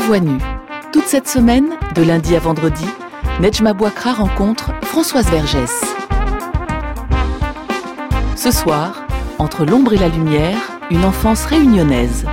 voix nue. Toute cette semaine, de lundi à vendredi, Nedjma Bouakra rencontre Françoise Vergès. Ce soir, entre l'ombre et la lumière, une enfance réunionnaise.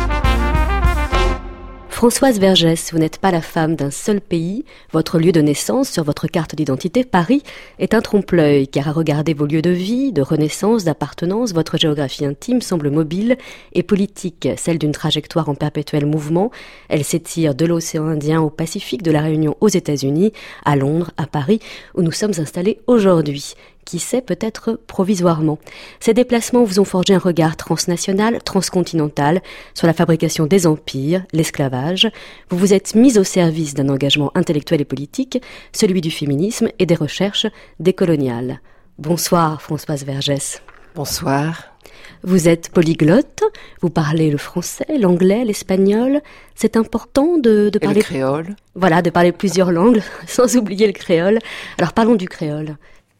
Françoise Vergès, vous n'êtes pas la femme d'un seul pays. Votre lieu de naissance sur votre carte d'identité, Paris, est un trompe-l'œil, car à regarder vos lieux de vie, de renaissance, d'appartenance, votre géographie intime semble mobile et politique, celle d'une trajectoire en perpétuel mouvement. Elle s'étire de l'océan Indien au Pacifique, de la Réunion aux États-Unis, à Londres, à Paris, où nous sommes installés aujourd'hui. Qui sait, peut-être provisoirement. Ces déplacements vous ont forgé un regard transnational, transcontinental, sur la fabrication des empires, l'esclavage. Vous vous êtes mis au service d'un engagement intellectuel et politique, celui du féminisme et des recherches décoloniales. Bonsoir Françoise Vergès. Bonsoir. Vous êtes polyglotte, vous parlez le français, l'anglais, l'espagnol. C'est important de parler... Et le créole. Voilà, de parler plusieurs langues, sans oublier le créole. Alors parlons du créole.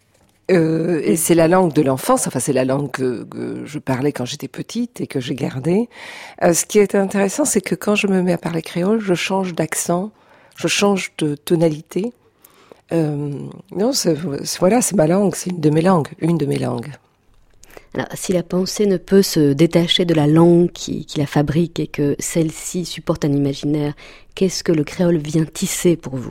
Et c'est la langue de l'enfance, enfin c'est la langue que je parlais quand j'étais petite et que j'ai gardée. Ce qui est intéressant, c'est que quand je me mets à parler créole, je change d'accent, je change de tonalité. Non, voilà, c'est ma langue, c'est une de mes langues. Alors, si la pensée ne peut se détacher de la langue qui la fabrique et que celle-ci supporte un imaginaire, qu'est-ce que le créole vient tisser pour vous ?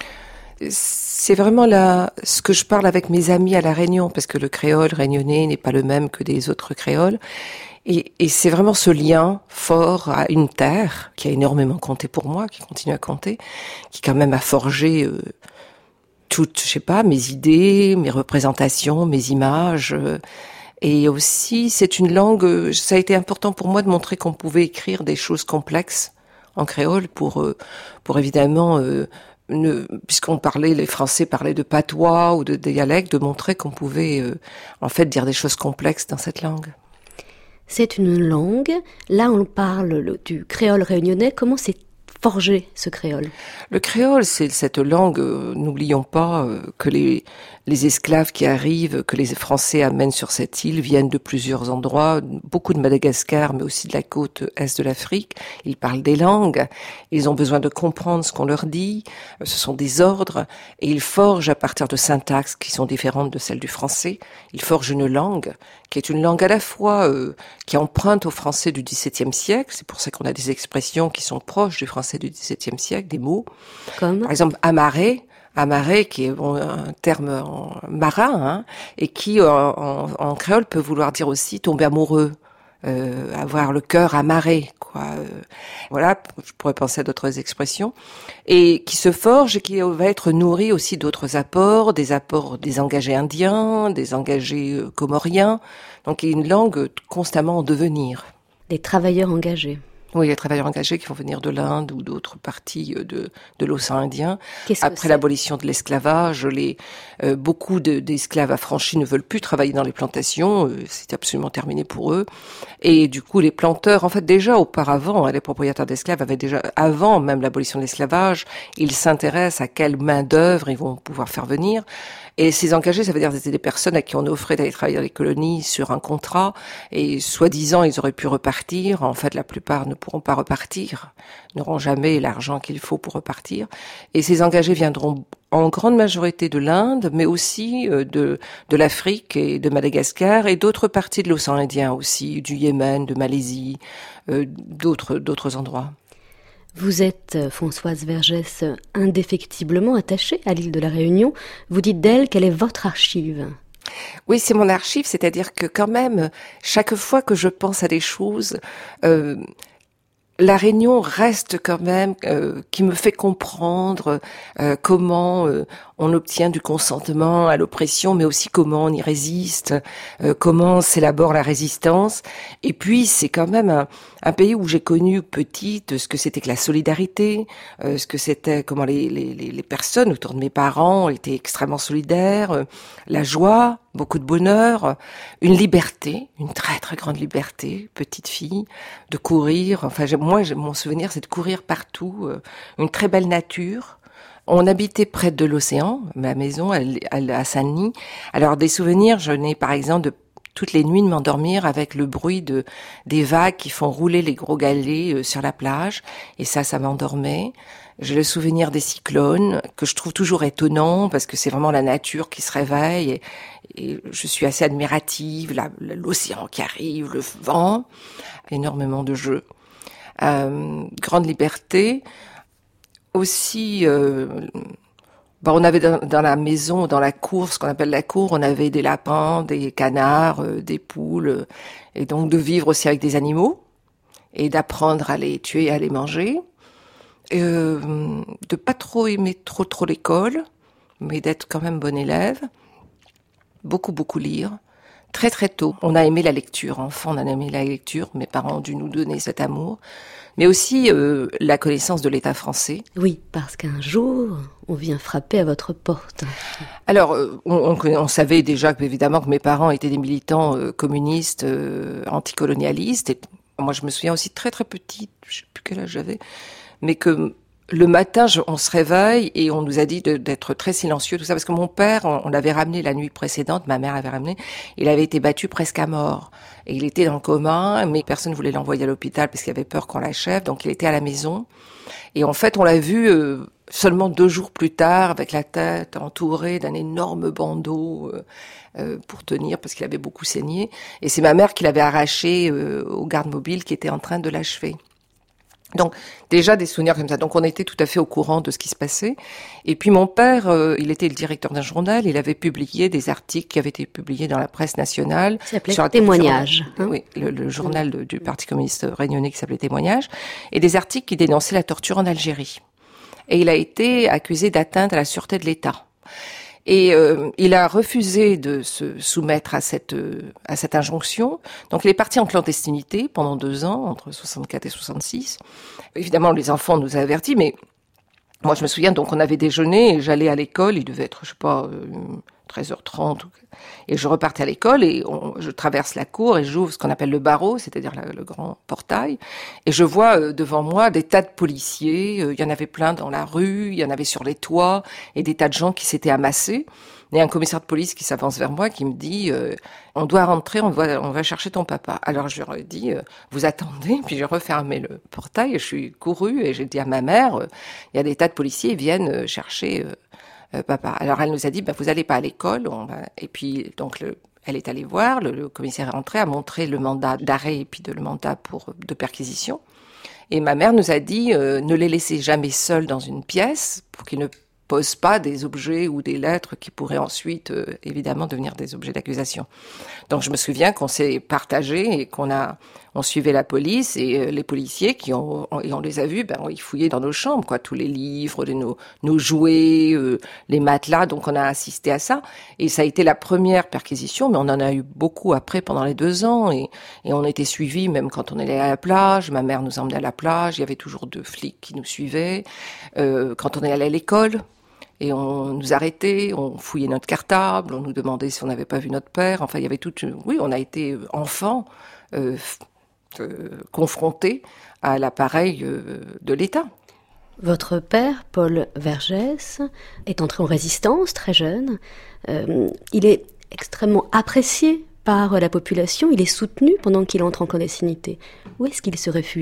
C'est vraiment ce que je parle avec mes amis à La Réunion, parce que le créole réunionnais n'est pas le même que des autres créoles. Et c'est vraiment ce lien fort à une terre qui a énormément compté pour moi, qui continue à compter, qui quand même a forgé toutes, mes idées, mes représentations, mes images. Et aussi, c'est une langue, ça a été important pour moi de montrer qu'on pouvait écrire des choses complexes en créole pour évidemment... puisqu'on parlait, les Français parlaient de patois ou de dialecte, de montrer qu'on pouvait en fait dire des choses complexes dans cette langue. C'est une langue. Là, on parle du créole réunionnais. Comment s'est forgé ce créole ? Le créole, c'est cette langue. N'oublions pas que les esclaves qui arrivent, que les Français amènent sur cette île, viennent de plusieurs endroits, beaucoup de Madagascar, mais aussi de la côte est de l'Afrique. Ils parlent des langues, ils ont besoin de comprendre ce qu'on leur dit, ce sont des ordres, et ils forgent à partir de syntaxes qui sont différentes de celles du français. Ils forgent une langue qui est une langue à la fois qui emprunte au français du XVIIe siècle, c'est pour ça qu'on a des expressions qui sont proches du français du XVIIe siècle, des mots. Comme par exemple, amarrer, qui est un terme marin, et qui en créole peut vouloir dire aussi tomber amoureux, avoir le cœur amarré, quoi. Voilà, je pourrais penser à d'autres expressions, et qui se forge et qui va être nourri aussi d'autres apports des engagés indiens, des engagés comoriens. Donc il y a une langue constamment en devenir. Des travailleurs engagés. Oui, les travailleurs engagés qui vont venir de l'Inde ou d'autres parties de l'océan Indien. Après c'est l'abolition de l'esclavage, beaucoup d'esclaves affranchis ne veulent plus travailler dans les plantations. C'est absolument terminé pour eux. Et du coup, les planteurs, en fait, déjà auparavant, les propriétaires d'esclaves avaient déjà, avant même l'abolition de l'esclavage, ils s'intéressent à quelle main-d'œuvre ils vont pouvoir faire venir. Et ces engagés, ça veut dire que c'était des personnes à qui on offrait d'aller travailler dans les colonies sur un contrat, et soi-disant, ils auraient pu repartir. En fait, la plupart ne pourront pas repartir, n'auront jamais l'argent qu'il faut pour repartir. Et ces engagés viendront en grande majorité de l'Inde, mais aussi de l'Afrique et de Madagascar, et d'autres parties de l'océan Indien aussi, du Yémen, de Malaisie, d'autres endroits. Vous êtes, Françoise Vergès, indéfectiblement attachée à l'île de la Réunion. Vous dites d'elle qu'elle est votre archive. Oui, c'est mon archive, c'est-à-dire que quand même, chaque fois que je pense à des choses, la Réunion reste quand même qui me fait comprendre comment on obtient du consentement à l'oppression, mais aussi comment on y résiste, comment s'élabore la résistance. Et puis c'est quand même un pays où j'ai connu petite ce que c'était que la solidarité, ce que c'était comment les personnes autour de mes parents étaient extrêmement solidaires, la joie, beaucoup de bonheur, une liberté, une très très grande liberté, petite fille, de courir. Enfin, mon souvenir, c'est de courir partout, une très belle nature. On habitait près de l'océan, ma maison à Saint-Denis. Alors des souvenirs, je n'ai par exemple toutes les nuits de m'endormir avec le bruit des vagues qui font rouler les gros galets sur la plage. Et ça m'endormait. J'ai le souvenir des cyclones, que je trouve toujours étonnant, parce que c'est vraiment la nature qui se réveille, et je suis assez admirative, l'océan qui arrive, le vent, énormément de jeux. Grande liberté. Aussi, on avait dans la maison, dans la cour, ce qu'on appelle la cour, on avait des lapins, des canards, des poules, et donc de vivre aussi avec des animaux, et d'apprendre à les tuer et à les manger. De pas trop aimer trop l'école, mais d'être quand même bon élève. Beaucoup lire. Très très tôt, on a aimé la lecture. Enfant, on a aimé la lecture. Mes parents ont dû nous donner cet amour. Mais aussi la connaissance de l'État français. Oui, parce qu'un jour, on vient frapper à votre porte. Alors, on savait déjà évidemment que mes parents étaient des militants communistes, anticolonialistes. Et moi, je me souviens aussi très très petite, je sais plus quel âge j'avais, mais que le matin, on se réveille et on nous a dit d'être très silencieux, tout ça, parce que mon père, on l'avait ramené la nuit précédente, ma mère l'avait ramené, il avait été battu presque à mort. Et il était dans le coma, mais personne ne voulait l'envoyer à l'hôpital parce qu'il avait peur qu'on l'achève, donc il était à la maison. Et en fait, on l'a vu seulement 2 jours plus tard, avec la tête entourée d'un énorme bandeau pour tenir, parce qu'il avait beaucoup saigné. Et c'est ma mère qui l'avait arraché au garde mobile qui était en train de l'achever. Donc déjà des souvenirs comme ça. Donc on était tout à fait au courant de ce qui se passait. Et puis mon père, il était le directeur d'un journal. Il avait publié des articles qui avaient été publiés dans la presse nationale. Ça s'appelait Témoignages. Oui, le journal du Parti communiste réunionnais qui s'appelait Témoignages. Et des articles qui dénonçaient la torture en Algérie. Et il a été accusé d'atteinte à la sûreté de l'État. Et il a refusé de se soumettre à cette injonction. Donc il est parti en clandestinité pendant 2 ans, entre 64 et 66. Évidemment, les enfants nous ont avertis, mais moi je me souviens, donc on avait déjeuné et j'allais à l'école, il devait être, 13h30, et je repartais à l'école et je traverse la cour et j'ouvre ce qu'on appelle le barreau, c'est-à-dire le grand portail, et je vois devant moi des tas de policiers, il y en avait plein dans la rue, il y en avait sur les toits, et des tas de gens qui s'étaient amassés, et un commissaire de police qui s'avance vers moi, qui me dit on doit rentrer, on va chercher ton papa. Alors je leur ai dit vous attendez, puis j'ai refermé le portail, et je suis courue, et j'ai dit à ma mère il y a des tas de policiers, ils viennent chercher papa. Alors elle nous a dit vous allez pas à l'école, et puis donc elle est allée voir, le commissaire est rentré, a montré le mandat d'arrêt et puis le mandat de perquisition. Et ma mère nous a dit ne les laissez jamais seuls dans une pièce pour qu'ils ne posent pas des objets ou des lettres qui pourraient ensuite évidemment devenir des objets d'accusation. Donc je me souviens qu'on s'est partagé et on suivait la police et les policiers et on les a vus, ils fouillaient dans nos chambres, quoi, tous les livres, nos jouets, les matelas, donc on a assisté à ça. Et ça a été la première perquisition, mais on en a eu beaucoup après pendant les 2 ans et on était suivis même quand on allait à la plage. Ma mère nous emmenait à la plage, il y avait toujours 2 flics qui nous suivaient. Quand on allait à l'école, et on nous arrêtait, on fouillait notre cartable, on nous demandait si on n'avait pas vu notre père. Enfin, il y avait oui, on a été enfants confrontés à l'appareil de l'État. Votre père, Paul Vergès, est entré en résistance très jeune. Il est extrêmement apprécié par la population. Il est soutenu pendant qu'il entre en clandestinité. Où est-ce qu'il se réfugie ?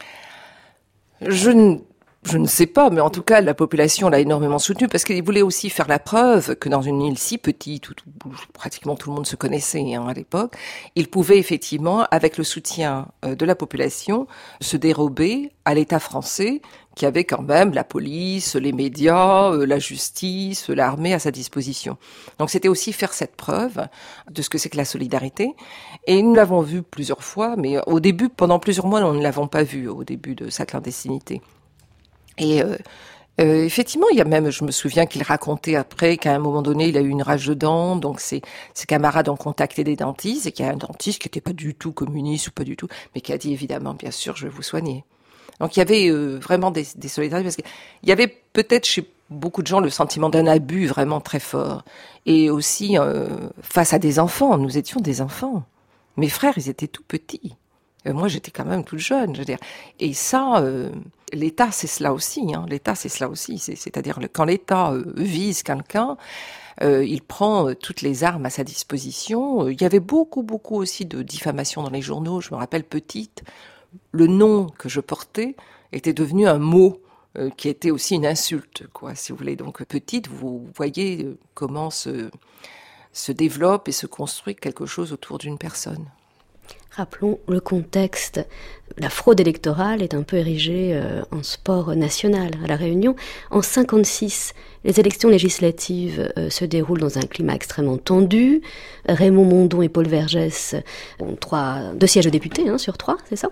Je ne sais pas, mais en tout cas, la population l'a énormément soutenu parce qu'il voulait aussi faire la preuve que dans une île si petite où pratiquement tout le monde se connaissait à l'époque, il pouvait effectivement, avec le soutien de la population, se dérober à l'État français qui avait quand même la police, les médias, la justice, l'armée à sa disposition. Donc c'était aussi faire cette preuve de ce que c'est que la solidarité. Et nous l'avons vu plusieurs fois, mais au début, pendant plusieurs mois, nous ne l'avons pas vu au début de sa clandestinité. Et effectivement, il y a même, je me souviens qu'il racontait après qu'à un moment donné, il a eu une rage de dents, donc ses camarades ont contacté des dentistes, et qu'il y a un dentiste qui n'était pas du tout communiste ou pas du tout, mais qui a dit évidemment, bien sûr, je vais vous soigner. Donc il y avait vraiment des solidarités, parce qu'il y avait peut-être chez beaucoup de gens le sentiment d'un abus vraiment très fort. Et aussi, face à des enfants, nous étions des enfants. Mes frères, ils étaient tout petits. Moi, j'étais quand même toute jeune, je veux dire. Et ça, l'État, c'est cela aussi. L'État, c'est cela aussi. C'est-à-dire, quand l'État vise quelqu'un, il prend toutes les armes à sa disposition. Il y avait beaucoup aussi de diffamation dans les journaux. Je me rappelle petite, le nom que je portais était devenu un mot qui était aussi une insulte, quoi, si vous voulez. Donc petite, vous voyez comment se développe et se construit quelque chose autour d'une personne. Rappelons le contexte. La fraude électorale est un peu érigée en sport national à La Réunion. En 1956, les élections législatives se déroulent dans un climat extrêmement tendu. Raymond Mondon et Paul Vergès ont 2 sièges de députés sur 3, c'est ça ?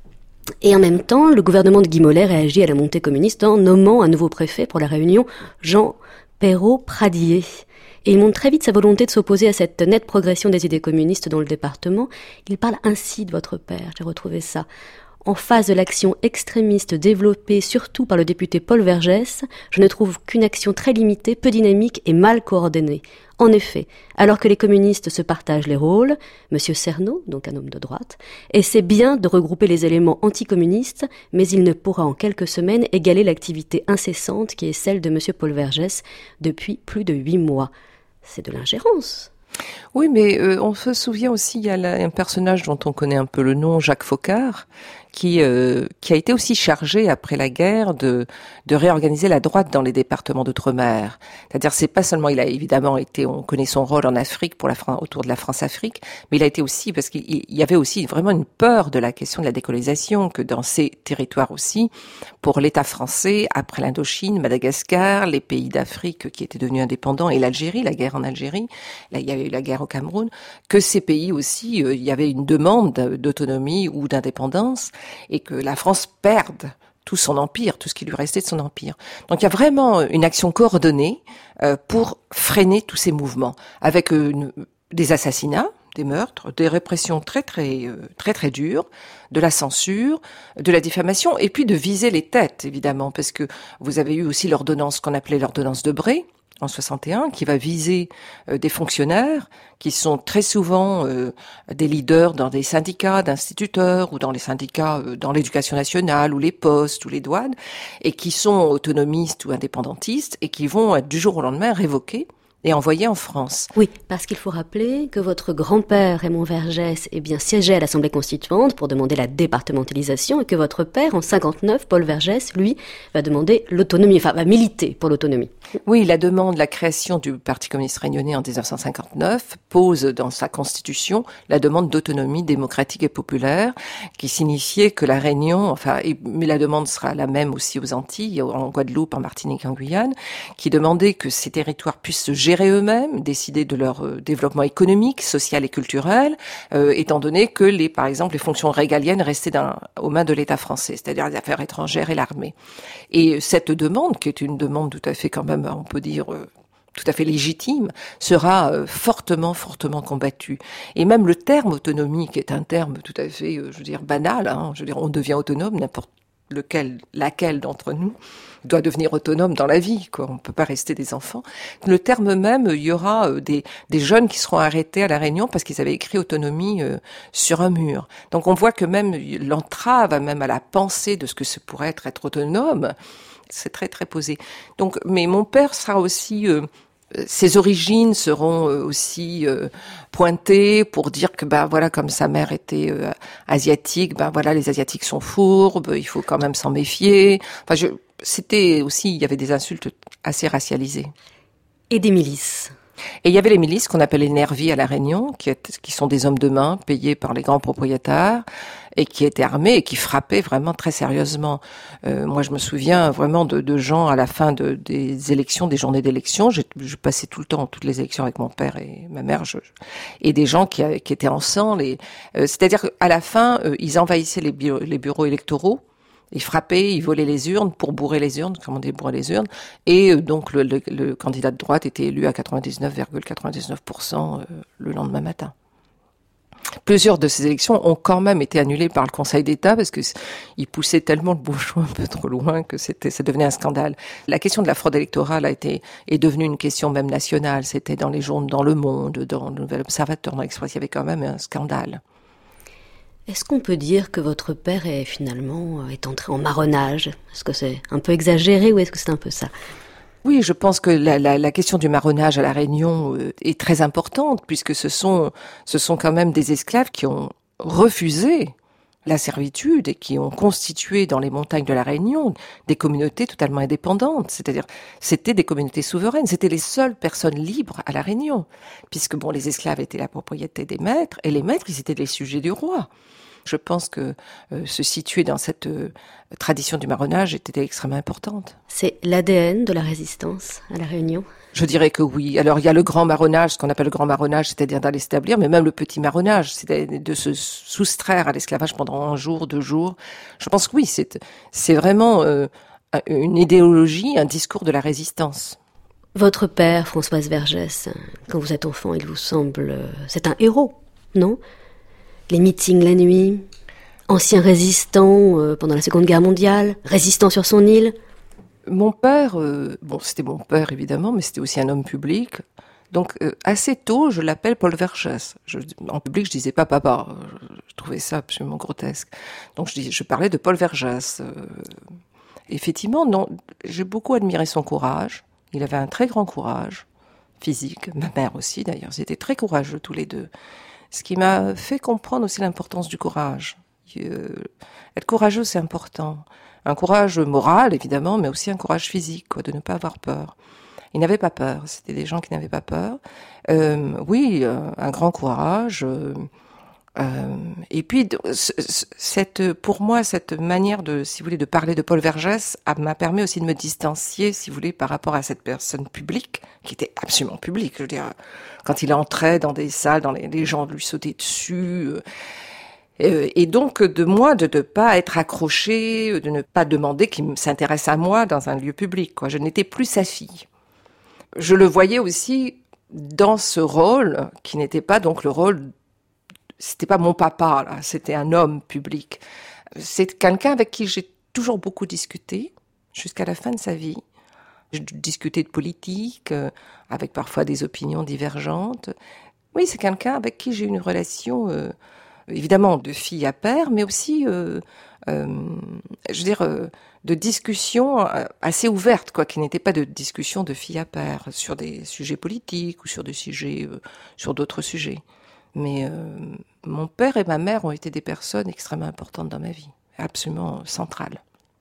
Et en même temps, le gouvernement de Guy Mollet réagit à la montée communiste en nommant un nouveau préfet pour La Réunion, Jean Perrault-Pradier. Et il montre très vite sa volonté de s'opposer à cette nette progression des idées communistes dans le département. Il parle ainsi de votre père, j'ai retrouvé ça. En face de l'action extrémiste développée surtout par le député Paul Vergès, je ne trouve qu'une action très limitée, peu dynamique et mal coordonnée. En effet, alors que les communistes se partagent les rôles, M. Cerno, donc un homme de droite, essaie bien de regrouper les éléments anticommunistes, mais il ne pourra en quelques semaines égaler l'activité incessante qui est celle de M. Paul Vergès depuis plus de 8 mois. C'est de l'ingérence. Oui, mais on se souvient aussi, il y a un personnage dont on connaît un peu le nom, Jacques Faucard, qui a été aussi chargé après la guerre de réorganiser la droite dans les départements d'outre-mer. C'est-à-dire, c'est pas seulement, il a évidemment été, on connaît son rôle en Afrique autour de la France-Afrique, mais il a été aussi, parce qu'il y avait aussi vraiment une peur de la question de la décolonisation, que dans ces territoires aussi, pour l'État français, après l'Indochine, Madagascar, les pays d'Afrique qui étaient devenus indépendants, et l'Algérie, la guerre en Algérie, là il y avait eu la guerre au Cameroun, que ces pays aussi, il y avait une demande d'autonomie ou d'indépendance, et que la France perde tout son empire, tout ce qui lui restait de son empire. Donc il y a vraiment une action coordonnée pour freiner tous ces mouvements, avec des assassinats, des meurtres, des répressions très dures, de la censure, de la diffamation, et puis de viser les têtes, évidemment, parce que vous avez eu aussi l'ordonnance qu'on appelait l'ordonnance de Bray, en 61, qui va viser des fonctionnaires qui sont très souvent des leaders dans des syndicats d'instituteurs ou dans les syndicats dans l'éducation nationale ou les postes ou les douanes, et qui sont autonomistes ou indépendantistes et qui vont du jour au lendemain révoqués et envoyé en France. Oui, parce qu'il faut rappeler que votre grand-père, Raymond Vergès, siégeait à l'Assemblée constituante pour demander la départementalisation et que votre père, en 59, Paul Vergès, lui, va demander l'autonomie, va militer pour l'autonomie. Oui, la demande, la création du Parti communiste réunionnais en 1959 pose dans sa constitution la demande d'autonomie démocratique et populaire qui signifiait que la Réunion, mais la demande sera la même aussi aux Antilles, en Guadeloupe, en Martinique, en Guyane, qui demandait que ces territoires puissent se gérer eux-mêmes, décider de leur développement économique, social et culturel, étant donné que par exemple, les fonctions régaliennes restaient aux mains de l'État français, c'est-à-dire les affaires étrangères et l'armée. Et cette demande, qui est une demande tout à fait quand même, on peut dire, tout à fait légitime, sera fortement combattue. Et même le terme autonomie, qui est un terme tout à fait, banal, on devient autonome, n'importe laquelle d'entre nous doit devenir autonome dans la vie, quoi. On peut pas rester des enfants. Le terme même, il y aura des jeunes qui seront arrêtés à La Réunion parce qu'ils avaient écrit autonomie sur un mur. Donc on voit que même l'entrave, même à la pensée de ce que ce pourrait être autonome, c'est très posé. Donc, mais mon père sera aussi ses origines seront aussi pointées pour dire que comme sa mère était asiatique, les asiatiques sont fourbes, il faut quand même s'en méfier. C'était aussi, il y avait des insultes assez racialisées. Et des milices. Et il y avait les milices qu'on appelle les nervis à La Réunion, qui sont des hommes de main payés par les grands propriétaires et qui étaient armés et qui frappaient vraiment très sérieusement. Moi, je me souviens vraiment de gens à la fin des élections, des journées d'élections. Je passais tout le temps toutes les élections avec mon père et ma mère, et des gens qui étaient en sang. C'est-à-dire qu'à la fin, ils envahissaient les bureaux électoraux. Ils frappaient, ils volaient les urnes pour bourrer les urnes, comme on dit bourrer les urnes, et donc le candidat de droite était élu à 99,99% le lendemain matin. Plusieurs de ces élections ont quand même été annulées par le Conseil d'État parce que ils poussaient tellement le bouchon un peu trop loin que ça devenait un scandale. La question de la fraude électorale est devenue une question même nationale. C'était dans les journaux, dans Le Monde, dans le Nouvel Observateur, dans l'Express, il y avait quand même un scandale. Est-ce qu'on peut dire que votre père est entré en marronnage ? Est-ce que c'est un peu exagéré ou est-ce que c'est un peu ça ? Oui, je pense que la question du marronnage à La Réunion est très importante, puisque ce sont quand même des esclaves qui ont refusé la servitude et qui ont constitué dans les montagnes de La Réunion des communautés totalement indépendantes. C'est-à-dire, c'était des communautés souveraines, c'était les seules personnes libres à La Réunion, puisque bon, les esclaves étaient la propriété des maîtres, et les maîtres, ils étaient les sujets du roi. Je pense que se situer dans cette tradition du marronnage était extrêmement importante. C'est l'ADN de la résistance à La Réunion? Je dirais que oui. Alors, il y a le grand marronnage, ce qu'on appelle le grand marronnage, c'est-à-dire d'aller s'établir, mais même le petit marronnage, c'est de se soustraire à l'esclavage pendant 1 jour, 2 jours. Je pense que oui, c'est vraiment une idéologie, un discours de la résistance. Votre père, Françoise Vergès, quand vous êtes enfant, il vous semble... c'est un héros, non? Les meetings la nuit, ancien résistant pendant la Seconde Guerre mondiale, résistant sur son île. Mon père, c'était mon père évidemment, mais c'était aussi un homme public. Donc assez tôt, je l'appelle Paul Vergès. En public, je disais pas papa. Je trouvais ça absolument grotesque. Donc je parlais de Paul Vergès. Effectivement, non, j'ai beaucoup admiré son courage. Il avait un très grand courage physique. Ma mère aussi d'ailleurs. Ils étaient très courageux tous les deux. Ce qui m'a fait comprendre aussi l'importance du courage. Être courageux, c'est important. Un courage moral, évidemment, mais aussi un courage physique, de ne pas avoir peur. Ils n'avaient pas peur, c'était des gens qui n'avaient pas peur. Un grand courage. Et puis, pour moi, cette manière de parler de Paul Vergès m'a permis aussi de me distancier, si vous voulez, par rapport à cette personne publique, qui était absolument publique. Je veux dire, quand il entrait dans des salles, les gens lui sautaient dessus. Et donc, de moi, de ne pas être accroché, de ne pas demander qu'il s'intéresse à moi dans un lieu public, quoi. Je n'étais plus sa fille. Je le voyais aussi dans ce rôle, qui n'était pas donc le rôle... C'était pas mon papa, là. C'était un homme public. C'est quelqu'un avec qui j'ai toujours beaucoup discuté, jusqu'à la fin de sa vie. Je discutais de politique, avec parfois des opinions divergentes. Oui, c'est quelqu'un avec qui j'ai une relation, évidemment, de fille à père, mais aussi, de discussion assez ouverte, quoi, qui n'était pas de discussion de fille à père sur des sujets politiques ou sur des sujets, sur d'autres sujets. Mais mon père et ma mère ont été des personnes extrêmement importantes dans ma vie, absolument centrales.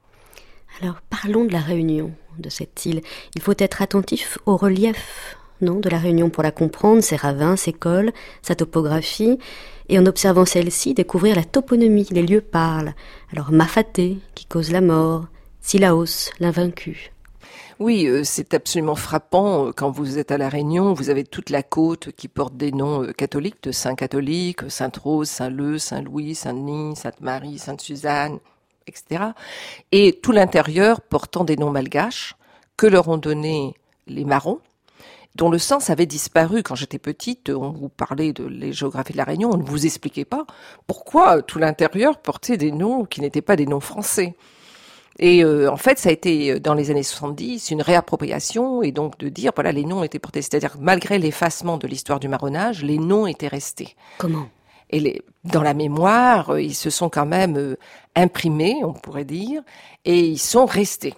Alors parlons de la Réunion, de cette île. Il faut être attentif au relief, non, de la Réunion pour la comprendre, ses ravins, ses cols, sa topographie, et en observant celle-ci, découvrir la toponymie, les lieux parlent. Alors Mafaté, qui cause la mort, Silaos, l'invaincu. Oui, c'est absolument frappant. Quand vous êtes à La Réunion, vous avez toute la côte qui porte des noms catholiques, de Saint catholique, Sainte-Rose, Saint-Leu, Saint-Louis, Sainte-Denis, Sainte-Marie, Sainte-Suzanne, etc. Et tout l'intérieur portant des noms malgaches que leur ont donné les Marrons, dont le sens avait disparu. Quand j'étais petite, on vous parlait de la géographie de La Réunion, on ne vous expliquait pas pourquoi tout l'intérieur portait des noms qui n'étaient pas des noms français. Et en fait, ça a été, dans les années 70, une réappropriation, et donc de dire, voilà, les noms étaient portés. C'est-à-dire que malgré l'effacement de l'histoire du marronnage, les noms étaient restés. Comment ? Et dans la mémoire, ils se sont quand même imprimés, on pourrait dire, et ils sont restés.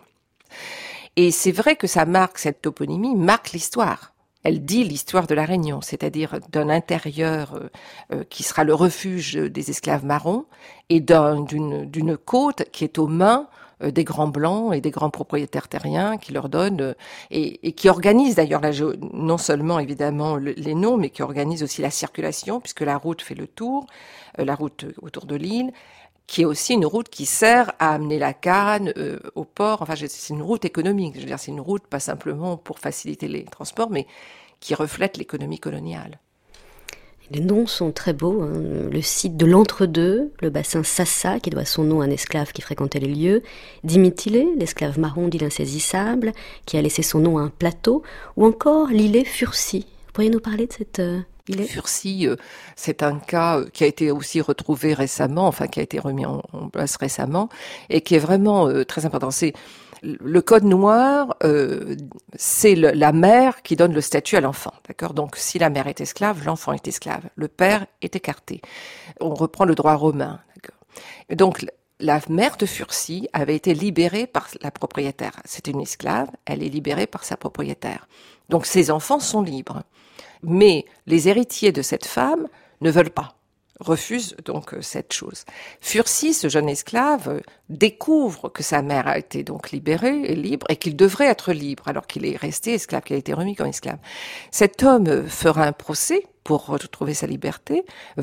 Et c'est vrai que ça marque, cette toponymie marque l'histoire. Elle dit l'histoire de La Réunion, c'est-à-dire d'un intérieur qui sera le refuge des esclaves marrons, et d'une côte qui est aux mains des grands blancs et des grands propriétaires terriens qui leur donnent et qui organisent d'ailleurs non seulement évidemment les noms, mais qui organisent aussi la circulation, puisque la route fait le tour, la route autour de l'île, qui est aussi une route qui sert à amener la canne au port. Enfin, c'est une route économique. Je veux dire, c'est une route pas simplement pour faciliter les transports, mais qui reflète l'économie coloniale. Les noms sont très beaux, hein. Le site de l'Entre-deux, le bassin Sassa, qui doit son nom à un esclave qui fréquentait les lieux, Dimitile, l'esclave marron d'île insaisissable, qui a laissé son nom à un plateau, ou encore l'îlet Furcy. Vous pourriez nous parler de cette îlet ? Furcy, c'est un cas qui a été aussi retrouvé récemment, enfin qui a été remis en place récemment, et qui est vraiment très important. C'est le code noir, c'est la mère qui donne le statut à l'enfant, d'accord ? Donc, si la mère est esclave, l'enfant est esclave. Le père est écarté. On reprend le droit romain, d'accord ? Et donc, La mère de Furcy avait été libérée par la propriétaire. C'était une esclave, elle est libérée par sa propriétaire. Donc ses enfants sont libres. Mais les héritiers de cette femme ne veulent pas, refusent donc cette chose. Furcy, ce jeune esclave, découvre que sa mère a été donc libérée et libre et qu'il devrait être libre alors qu'il est resté esclave, qu'il a été remis comme esclave. Cet homme fera un procès pour retrouver sa liberté.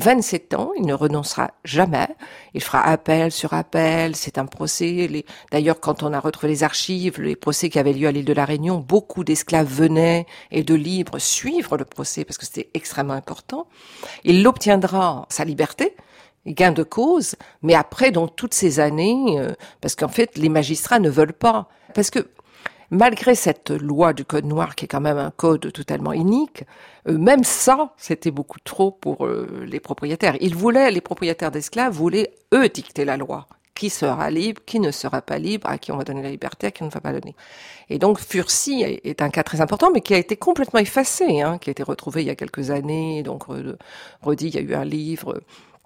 27 ans, il ne renoncera jamais. Il fera appel sur appel. C'est un procès. D'ailleurs, quand on a retrouvé les archives, les procès qui avaient lieu à l'île de la Réunion, beaucoup d'esclaves venaient et de libres suivre le procès parce que c'était extrêmement important. Il obtiendra sa liberté, gain de cause, mais après, dans toutes ces années, parce qu'en fait, les magistrats ne veulent pas. Parce que malgré cette loi du Code noir, qui est quand même un code totalement inique, même ça, c'était beaucoup trop pour les propriétaires. Les propriétaires d'esclaves voulaient, eux, dicter la loi. Qui sera libre, qui ne sera pas libre, à qui on va donner la liberté, à qui on ne va pas donner. Et donc, Furcy est un cas très important, mais qui a été complètement effacé, qui a été retrouvé il y a quelques années. Donc, redit, il y a eu un livre.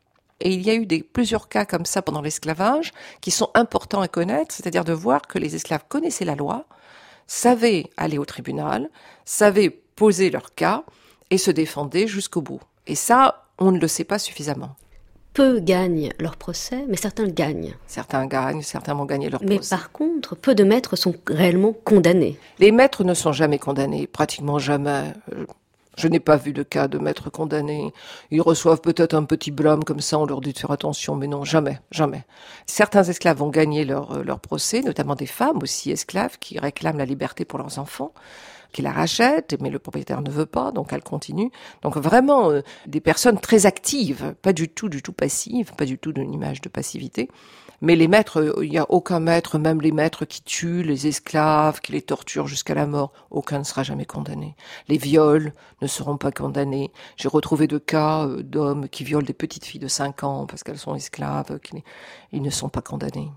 Et il y a eu plusieurs cas comme ça pendant l'esclavage, qui sont importants à connaître, c'est-à-dire de voir que les esclaves connaissaient la loi, savaient aller au tribunal, savaient poser leur cas et se défendaient jusqu'au bout. Et ça, on ne le sait pas suffisamment. Peu gagnent leur procès, mais certains le gagnent. Certains gagnent, certains vont gagner leur procès. Mais par contre, peu de maîtres sont réellement condamnés. Les maîtres ne sont jamais condamnés, pratiquement jamais. Je n'ai pas vu de cas de maîtres condamnés. Ils reçoivent peut-être un petit blâme comme ça, on leur dit de faire attention, mais non, jamais, jamais. Certains esclaves vont gagner leur procès, notamment des femmes aussi esclaves qui réclament la liberté pour leurs enfants, qui la rachètent, mais le propriétaire ne veut pas, donc elle continue. Donc vraiment, des personnes très actives, pas du tout passives, pas du tout d'une image de passivité. Mais les maîtres, il n'y a aucun maître, même les maîtres qui tuent les esclaves, qui les torturent jusqu'à la mort, aucun ne sera jamais condamné. Les viols ne seront pas condamnés. J'ai retrouvé de cas d'hommes qui violent des petites filles de 5 ans parce qu'elles sont esclaves, ils ne sont pas condamnés.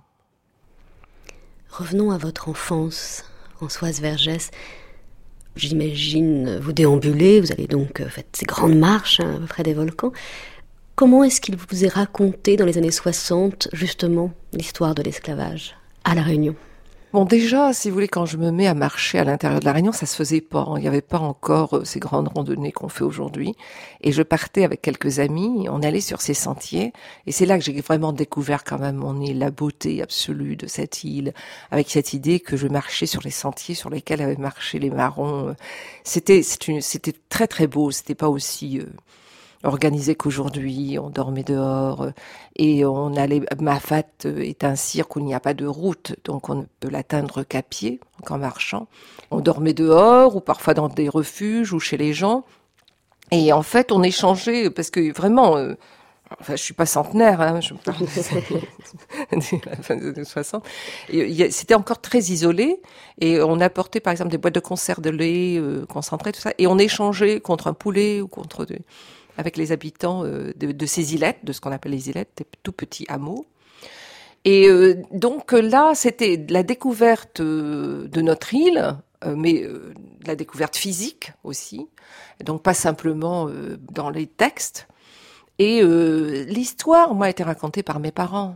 Revenons à votre enfance, Françoise Vergès. J'imagine vous déambuler, vous allez donc faire ces grandes marches près des volcans. Comment est-ce qu'il vous est raconté dans les années 60, justement, l'histoire de l'esclavage à La Réunion ? Bon, déjà, si vous voulez, quand je me mets à marcher à l'intérieur de La Réunion, ça se faisait pas. Il n'y avait pas encore ces grandes randonnées qu'on fait aujourd'hui. Et je partais avec quelques amis, on allait sur ces sentiers. Et c'est là que j'ai vraiment découvert quand même mon île, la beauté absolue de cette île, avec cette idée que je marchais sur les sentiers sur lesquels avaient marché les marrons. C'était très très beau, c'était pas aussi organisé qu'aujourd'hui, on dormait dehors et on allait. Mafat est un cirque où il n'y a pas de route, donc on ne peut l'atteindre qu'à pied, qu'en marchant. On dormait dehors ou parfois dans des refuges ou chez les gens. Et en fait, on échangeait parce que vraiment. Enfin, je suis pas centenaire, je parle de la fin des années 60. C'était encore très isolé et on apportait par exemple des boîtes de conserve de lait concentré, tout ça, et on échangeait contre un poulet ou avec les habitants de ces îlettes, de ce qu'on appelle les îlettes, des tout petits hameaux. Et donc là, c'était la découverte de notre île, mais la découverte physique aussi, donc pas simplement dans les textes. Et l'histoire, moi, a été racontée par mes parents.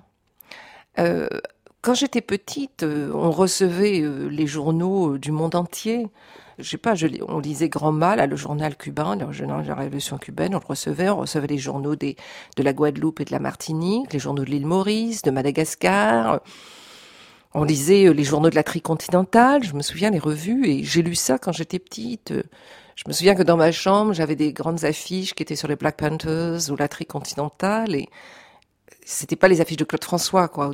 Quand j'étais petite, on recevait les journaux du monde entier. Je sais pas, on lisait Grand Mal, le journal cubain, le journal de la Révolution cubaine, on recevait les journaux de la Guadeloupe et de la Martinique, les journaux de l'île Maurice, de Madagascar. On lisait les journaux de la Tricontinentale, je me souviens, les revues, et j'ai lu ça quand j'étais petite. Je me souviens que dans ma chambre, j'avais des grandes affiches qui étaient sur les Black Panthers ou la Tricontinentale, et c'était pas les affiches de Claude François, quoi, ou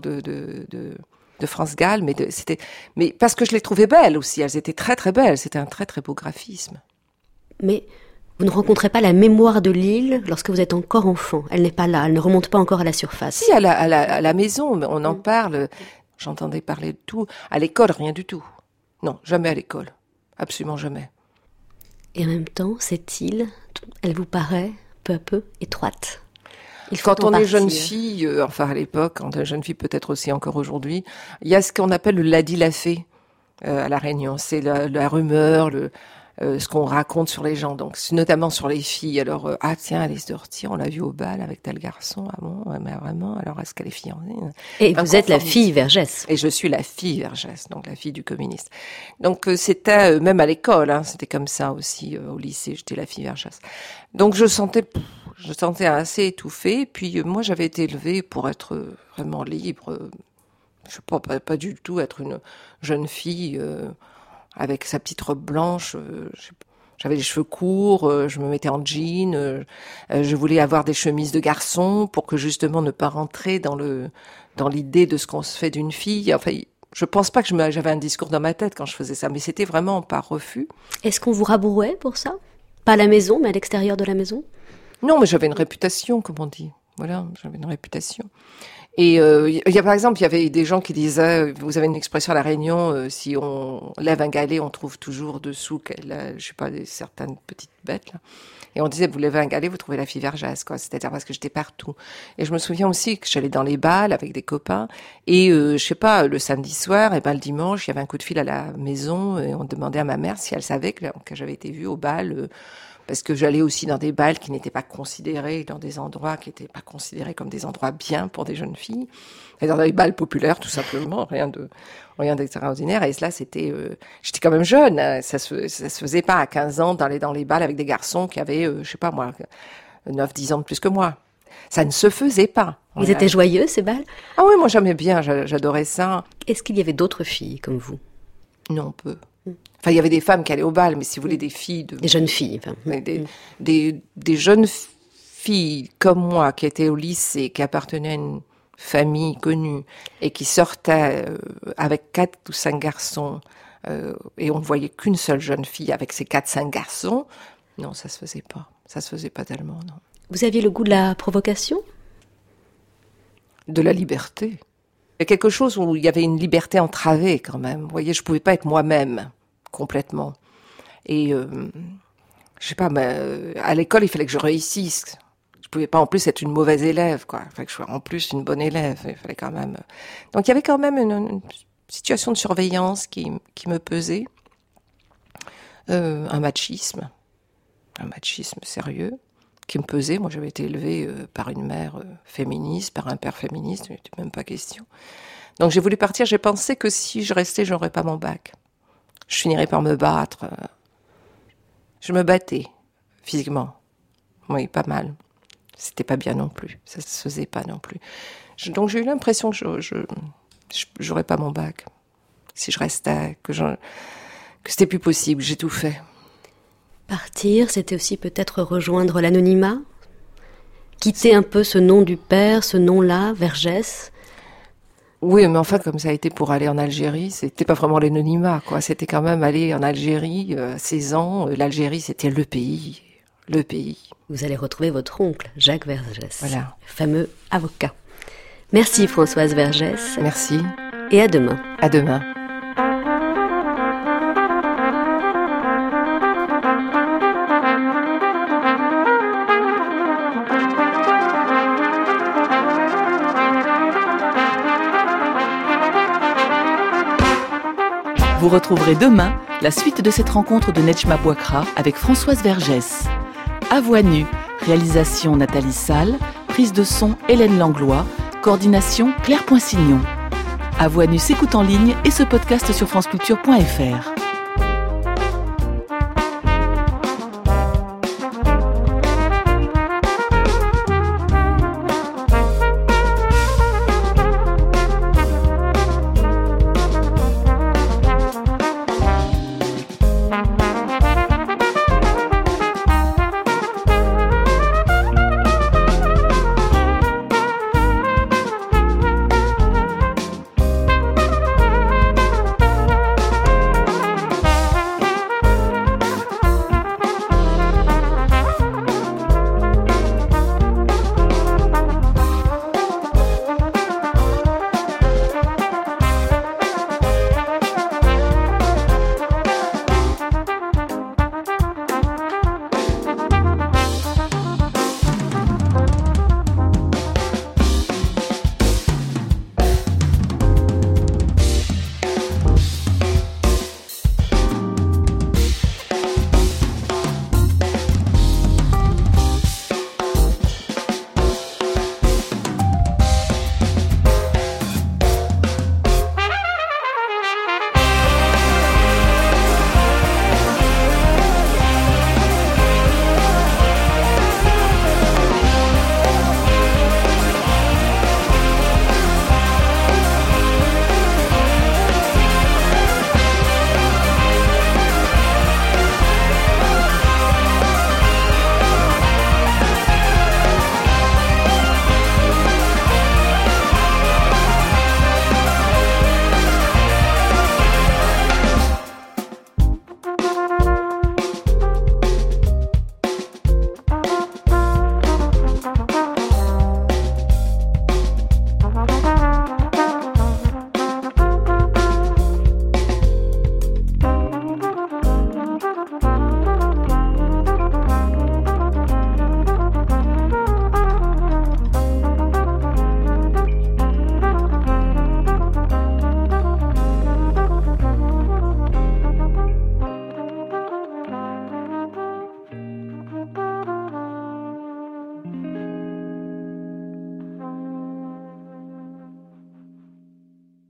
de France Gall, mais parce que je les trouvais belles aussi, elles étaient très très belles, c'était un très très beau graphisme. Mais vous ne rencontrez pas la mémoire de l'île lorsque vous êtes encore enfant, elle n'est pas là, elle ne remonte pas encore à la surface. Si, à la maison, on en parle, j'entendais parler de tout, à l'école, rien du tout. Non, jamais à l'école, absolument jamais. Et en même temps, cette île, elle vous paraît peu à peu étroite. Quand on est jeune fille, enfin à l'époque, quand on est jeune fille peut-être aussi encore aujourd'hui, il y a ce qu'on appelle le ladi-lafé à La Réunion. C'est la rumeur, ce qu'on raconte sur les gens, donc notamment sur les filles. Alors, tiens, Alice Dortier, on l'a vue au bal avec tel garçon. Ah bon, mais vraiment, alors est-ce qu'elle est fiancée? Et vous êtes la fille Vergès. Et je suis la fille Vergès, donc la fille du communiste. Donc c'était, même à l'école, c'était comme ça aussi, au lycée, j'étais la fille Vergès. Donc je sentais assez étouffée. Puis moi, j'avais été élevée pour être vraiment libre. Je sais pas du tout être une jeune fille avec sa petite robe blanche. J'avais les cheveux courts, je me mettais en jean, je voulais avoir des chemises de garçon pour que justement ne pas rentrer dans l'idée de ce qu'on se fait d'une fille. Enfin, je pense pas que j'avais un discours dans ma tête quand je faisais ça, mais c'était vraiment par refus. Est-ce qu'on vous rabrouait pour ça? Pas à la maison, mais à l'extérieur de la maison? Non, mais j'avais une réputation, comme on dit. Voilà, j'avais une réputation. Et par exemple, il y avait des gens qui disaient, vous avez une expression à La Réunion, si on lève un galet, on trouve toujours dessous, certaines petites bêtes là. Et on disait, vous levez un galet, vous trouvez la fille Vergès, quoi. C'est-à-dire parce que j'étais partout. Et je me souviens aussi que j'allais dans les bals avec des copains. Et le samedi soir, et le dimanche, il y avait un coup de fil à la maison et on demandait à ma mère si elle savait que j'avais été vue au bal. Parce que j'allais aussi dans des bals qui n'étaient pas considérés, dans des endroits qui n'étaient pas considérés comme des endroits bien pour des jeunes filles. Et dans des bals populaires, tout simplement, rien d'extraordinaire. Et cela, c'était, j'étais quand même jeune. Ça se faisait pas à 15 ans d'aller dans les bals avec des garçons qui avaient, 9-10 ans de plus que moi. Ça ne se faisait pas. Ils étaient joyeux, ces bals? Ah oui, moi j'aimais bien, j'adorais ça. Est-ce qu'il y avait d'autres filles comme vous? Non, peu. Enfin, il y avait des femmes qui allaient au bal, mais si vous voulez, des filles... Des jeunes filles. Enfin. Des jeunes filles comme moi, qui étaient au lycée, qui appartenaient à une famille connue, et qui sortaient avec 4 ou 5 garçons, et on ne voyait qu'une seule jeune fille avec ces 4-5 garçons, non, ça se faisait pas. Ça se faisait pas tellement, non. Vous aviez le goût de la provocation? De la liberté. Il y a quelque chose où il y avait une liberté entravée quand même. Vous voyez, je pouvais pas être moi-même complètement. Et je sais pas, mais à l'école, il fallait que je réussisse. Je pouvais pas en plus être une mauvaise élève, quoi. Il fallait que je sois en plus une bonne élève. Il fallait quand même. Donc il y avait quand même une situation de surveillance qui me pesait. Un machisme sérieux qui me pesait. Moi, j'avais été élevée par une mère féministe, par un père féministe, il n'était même pas question. Donc j'ai voulu partir, j'ai pensé que si je restais, j'aurais pas mon bac. Je finirais par me battre. Je me battais, physiquement. Oui, pas mal. C'était pas bien non plus, ça se faisait pas non plus. Donc j'ai eu l'impression que j'aurais pas mon bac. Si je restais, que c'était plus possible, j'ai tout fait. Partir, c'était aussi peut-être rejoindre l'anonymat, quitter un peu ce nom du père, ce nom-là, Vergès. Oui, mais enfin, comme ça a été pour aller en Algérie, c'était pas vraiment l'anonymat, quoi. C'était quand même aller en Algérie, 16 ans. L'Algérie, c'était le pays. Le pays. Vous allez retrouver votre oncle, Jacques Vergès. Voilà. Fameux avocat. Merci Françoise Vergès. Merci. Et à demain. À demain. Vous retrouverez demain la suite de cette rencontre de Nedjma Bouakra avec Françoise Vergès. À voix nue, réalisation Nathalie Salle, prise de son Hélène Langlois, coordination Claire Poinsignon. À voix nue s'écoute en ligne et se podcast sur franceculture.fr.